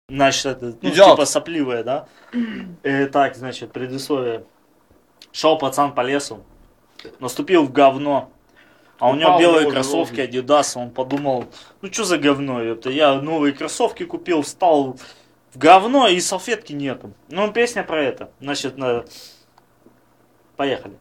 Значит, это, ну, Идёт. типа сопливое, да? Так, значит, предисловие. Шел пацан по лесу, наступил в говно. А у него Упал белые в кроссовки лужу. Adidas, он подумал, ну что за говно, это я новые кроссовки купил, встал в говно и салфетки нету. Ну, песня про это. Значит, поехали.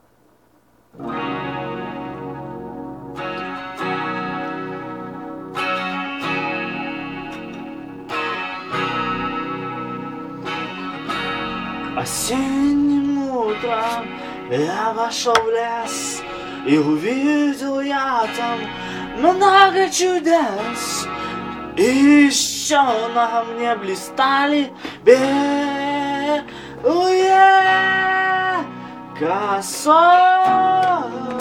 Осенним утром я вошел в лес, и увидел я там много чудес. И еще на мне блистали белые косой.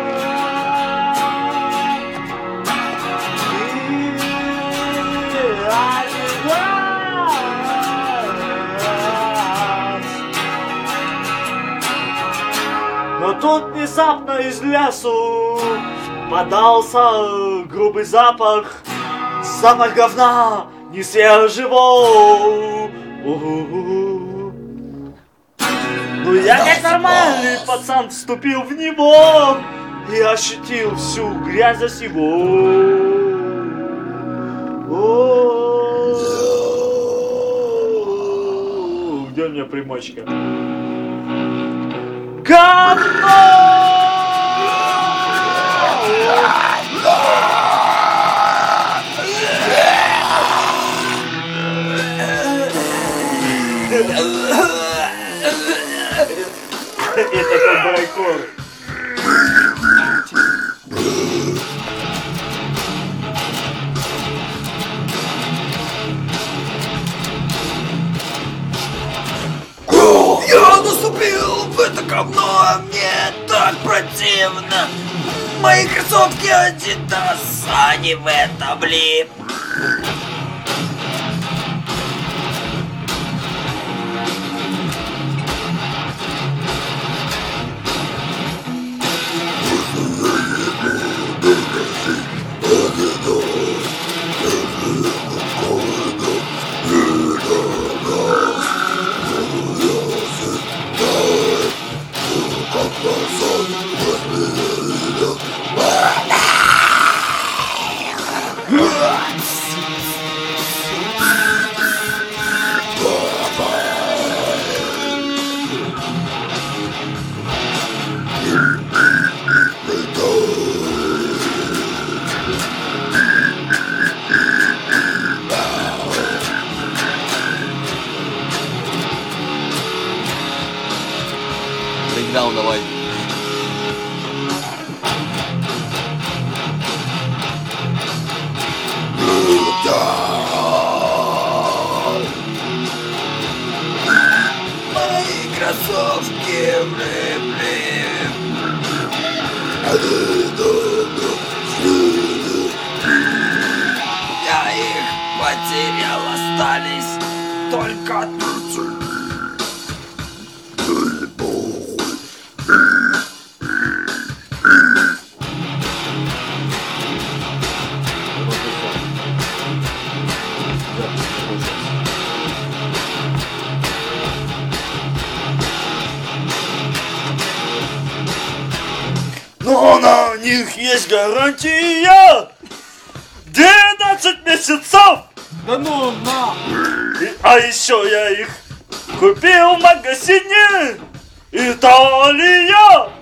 Но тут внезапно из лесу подался грубый запах, запах говна несвежего. Ну я как нормальный пацан вступил в него и ощутил всю грязь за сего. Где у меня примочка? Это как брайкор. Я наступил в это говно, мне так противно. Мои кроссовки Adidas, они в это влип. Брейкдаун давай. Мои кроссовки влип. Я их потерял, остались только трусы. Но на них есть гарантия 12 месяцев. Да ну на! А еще я их купил в магазине Италия.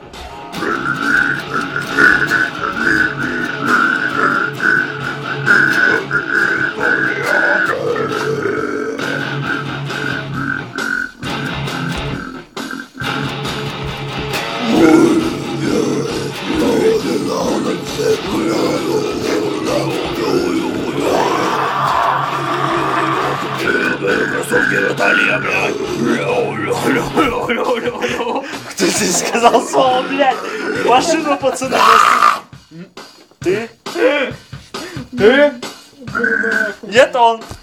Кто здесь сказал слово, блядь? Машину, пацаны, Ты? Нет, он.